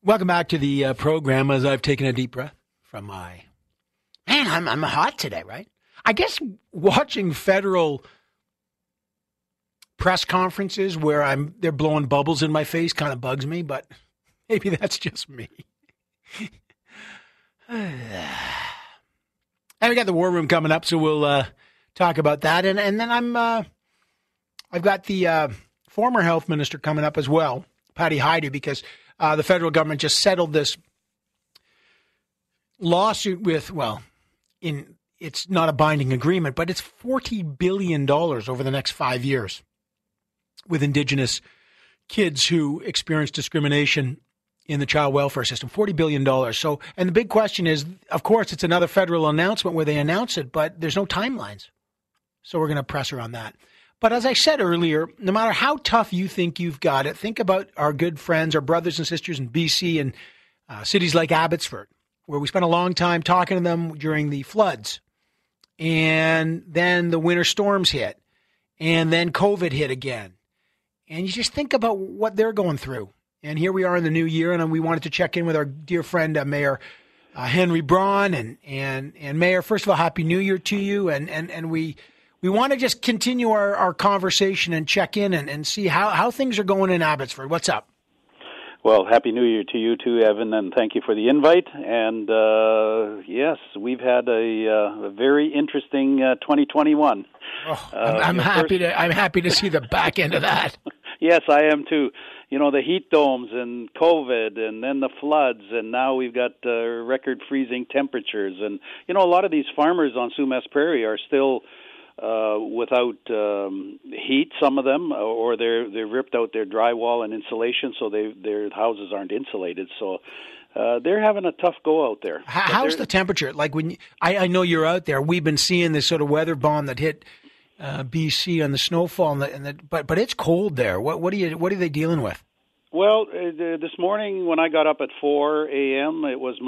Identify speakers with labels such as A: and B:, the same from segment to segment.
A: Welcome back to the program. As I've taken a deep breath from my I'm hot today, right? I guess watching federal press conferences where they're blowing bubbles in my face kind of bugs me, but maybe that's just me. And we got the war room coming up, so we'll talk about that. And then I've got the former health minister coming up as well, Patty Hajdu, because the federal government just settled this lawsuit with, it's not a binding agreement, but it's $40 billion over the next 5 years with Indigenous kids who experience discrimination in the child welfare system. $40 billion. So, and the big question is, of course, it's another federal announcement where they announce it, but there's no timelines. So we're going to press her on that. But as I said earlier, no matter how tough you think you've got it, think about our good friends, our brothers and sisters in BC and cities like Abbotsford, where we spent a long time talking to them during the floods. And then the winter storms hit. And then COVID hit again. And you just think about what they're going through. And here we are in the new year, and we wanted to check in with our dear friend, Mayor Henry Braun. And Mayor, first of all, Happy New Year to you. And we want to just continue our conversation and check in and see how things are going in Abbotsford. What's up?
B: Well, Happy New Year to you too, Evan, and thank you for the invite. And yes, we've had a very interesting 2021.
A: Oh, I'm happy to see the back end of that.
B: Yes, I am too. You know, the heat domes and COVID and then the floods, and now we've got record freezing temperatures. And, you know, a lot of these farmers on Sumas Prairie are still without heat, some of them, or they've ripped out their drywall and insulation, so their houses aren't insulated. So they're having a tough go out there.
A: How's the temperature? Like I know you're out there. We've been seeing this sort of weather bomb that hit BC on the snowfall, but it's cold there. What are they dealing with?
B: Well, this morning when I got up at 4 a.m., it was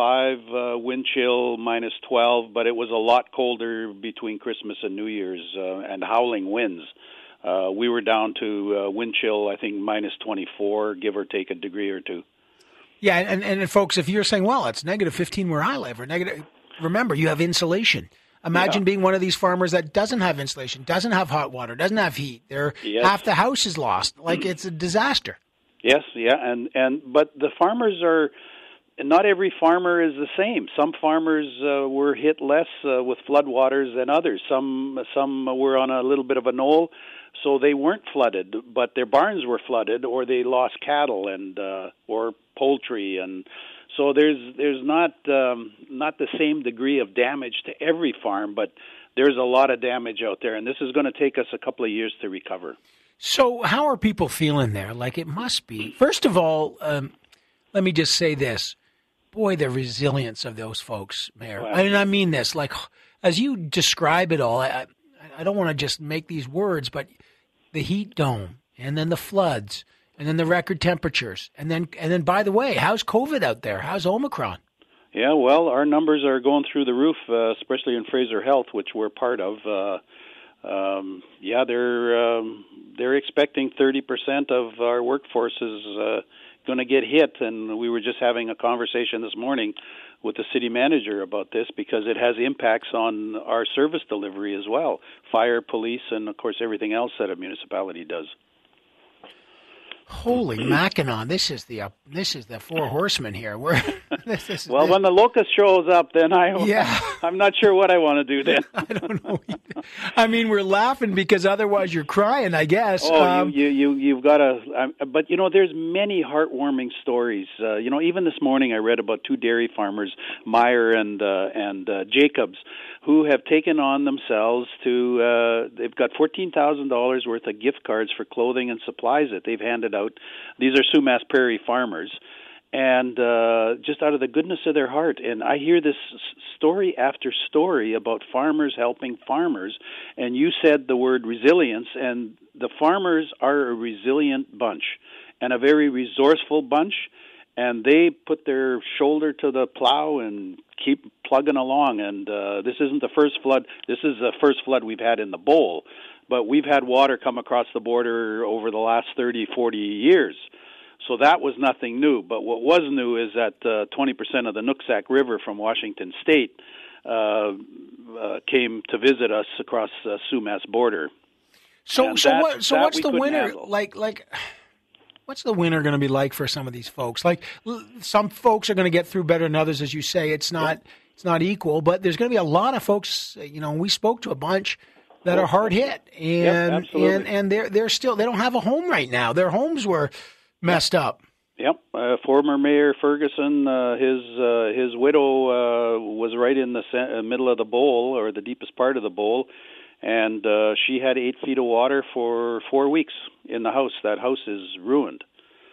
B: -5, wind chill -12, but it was a lot colder between Christmas and New Year's and howling winds. We were down to wind chill, I think, -24, give or take a degree or two.
A: Yeah, and folks, if you're saying, well, it's -15 where I live, or negative, remember, you have insulation. Imagine being one of these farmers that doesn't have insulation, doesn't have hot water, doesn't have heat. Half the house is lost. Like, it's a disaster.
B: Yes, yeah, but the farmers are, not every farmer is the same. Some farmers were hit less with floodwaters than others. Some were on a little bit of a knoll, so they weren't flooded, but their barns were flooded, or they lost cattle and or poultry, and so there's not the same degree of damage to every farm, but there's a lot of damage out there, and this is going to take us a couple of years to recover.
A: So how are people feeling there? Like, it must be. First of all, let me just say this. Boy, the resilience of those folks, Mayor.
B: Wow.
A: I mean this. Like, as you describe it all, I don't want to just make these words, but the heat dome, and then the floods, and then the record temperatures, and then by the way, how's COVID out there? How's Omicron?
B: Yeah, well, our numbers are going through the roof, especially in Fraser Health, which we're part of. They're expecting 30% of our workforce is going to get hit, and we were just having a conversation this morning with the city manager about this because it has impacts on our service delivery as well, fire, police, and of course everything else that a municipality does.
A: Holy Mackinac, this is the four horsemen here. When
B: the locust shows up, then I'm not sure what I want to do then.
A: I don't know either. I mean, we're laughing because otherwise you're crying, I guess.
B: Oh, you've got to. But you know, there's many heartwarming stories. Even this morning I read about two dairy farmers, Meyer and Jacobs, who have taken on themselves to. They've got $14,000 worth of gift cards for clothing and supplies that they've handed out. These are Sumas Prairie farmers, and just out of the goodness of their heart. And I hear this story after story about farmers helping farmers, and you said the word resilience, and the farmers are a resilient bunch and a very resourceful bunch, and they put their shoulder to the plow and keep plugging along. And this isn't the first flood. This is the first flood we've had in the bowl. But we've had water come across the border over the last 30, 40 years. So that was nothing new. But what was new is that 20% of the Nooksack River from Washington State came to visit us across the Sumas border.
A: What's the winter like? What's the winter going to be like for some of these folks? Like, some folks are going to get through better than others, as you say. It's not equal, but there's going to be a lot of folks. We spoke to a bunch that are hard hit, and they're still, they don't have a home right now. Their homes were messed up.
B: Yep. Former Mayor Ferguson, his widow was right in the middle of the bowl, or the deepest part of the bowl, and she had 8 feet of water for 4 weeks in the house. That house is ruined.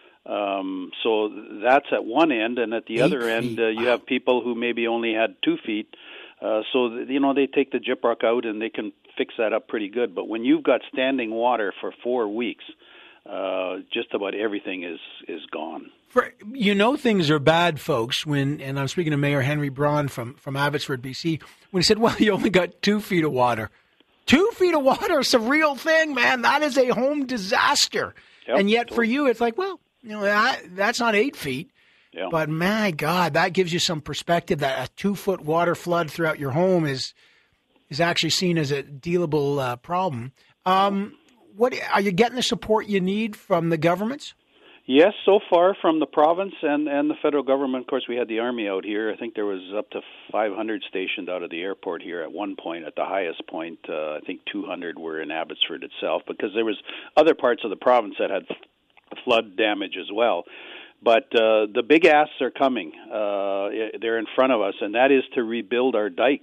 B: So that's at one end, and at the other end, you have people who maybe only had 2 feet. So they take the gyprock out and they can fix that up pretty good. But when you've got standing water for 4 weeks, just about everything is gone.
A: Things are bad, folks, and I'm speaking to Mayor Henry Braun from Abbotsford, BC, when he said, well, you only got 2 feet of water. 2 feet of water is a real thing, man. That is a home disaster. Yep, and yet for you, it's like, well, that's not 8 feet.
B: Yeah.
A: But my God, that gives you some perspective that a 2-foot water flood throughout your home is actually seen as a dealable problem. What are you getting the support you need from the governments?
B: Yes, so far from the province and the federal government. Of course, we had the Army out here. I think there was up to 500 stationed out of the airport here at one point. At the highest point, I think 200 were in Abbotsford itself, because there was other parts of the province that had flood damage as well. But the big asks are coming. They're in front of us, and that is to rebuild our dikes.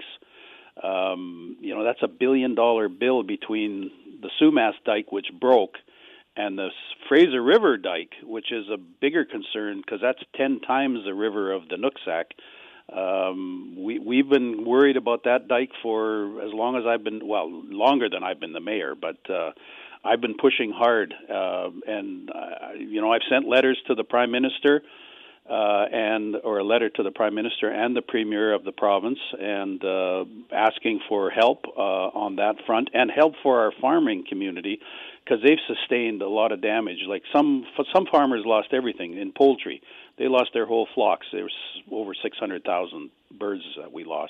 B: That's $1 billion bill between the Sumas dike, which broke, and the Fraser River dike, which is a bigger concern because that's 10 times the river of the Nooksack. We've been worried about that dike for as long as longer than I've been the mayor, but I've been pushing hard, and I've sent letters to the Prime Minister, or a letter to the Prime Minister and the Premier of the province, and asking for help on that front, and help for our farming community, because they've sustained a lot of damage. Like some farmers lost everything in poultry. They lost their whole flocks. There was over 600,000 birds that we lost.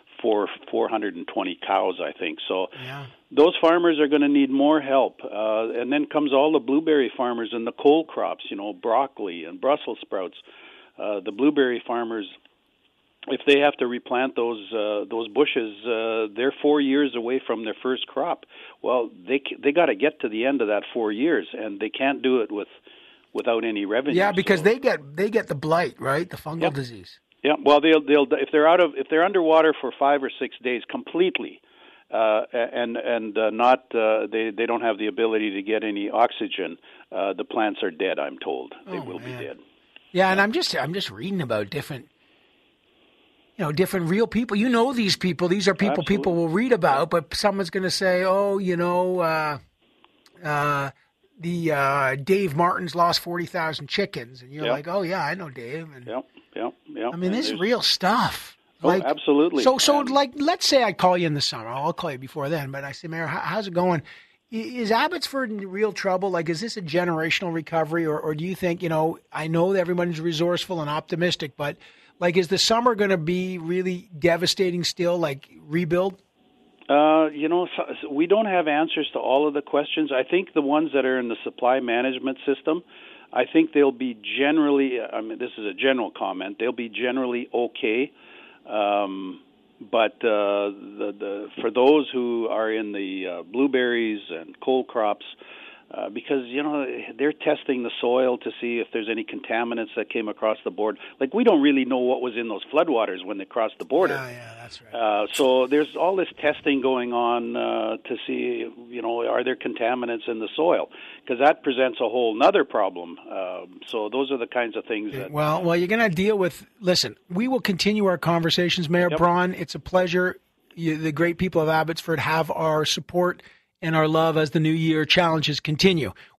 B: 420 cows, I think. So Those farmers are going to need more help. And then comes all the blueberry farmers and the cold crops, broccoli and Brussels sprouts. The blueberry farmers, if they have to replant those bushes, they're 4 years away from their first crop. Well, they got to get to the end of that 4 years, and they can't do it without any revenue.
A: Yeah, because they get the blight, right? The fungal disease.
B: Yeah, well, they'll if they're underwater for 5 or 6 days completely, and they don't have the ability to get any oxygen, the plants are dead. I'm told they will be dead.
A: Yeah, and I'm just reading about different real people. These people. These are people
B: Absolutely.
A: People will read about, but someone's going to say, Dave Martin's lost 40,000 chickens, and you're like, oh yeah, I know Dave. And,
B: Yep.
A: I mean, this is real stuff.
B: Absolutely.
A: So let's say I call you in the summer. I'll call you before then, but I say, Mayor, how's it going? Is Abbotsford in real trouble? Like, is this a generational recovery, or do you think, I know that everyone's resourceful and optimistic, but like, is the summer going to be really devastating still, like rebuild?
B: We don't have answers to all of the questions. I think the ones that are in the supply management system, I think they'll be generally, this is a general comment, they'll be generally okay. But for those who are in the blueberries and cold crops, because they're testing the soil to see if there's any contaminants that came across the board. Like, we don't really know what was in those floodwaters when they crossed the border.
A: Yeah, that's right.
B: So there's all this testing going on to see, are there contaminants in the soil? Because that presents a whole nother problem. So those are the kinds of things that...
A: Well, you're going to deal with... Listen, we will continue our conversations, Mayor Braun. It's a pleasure. The great people of Abbotsford have our support and our love as the new year challenges continue.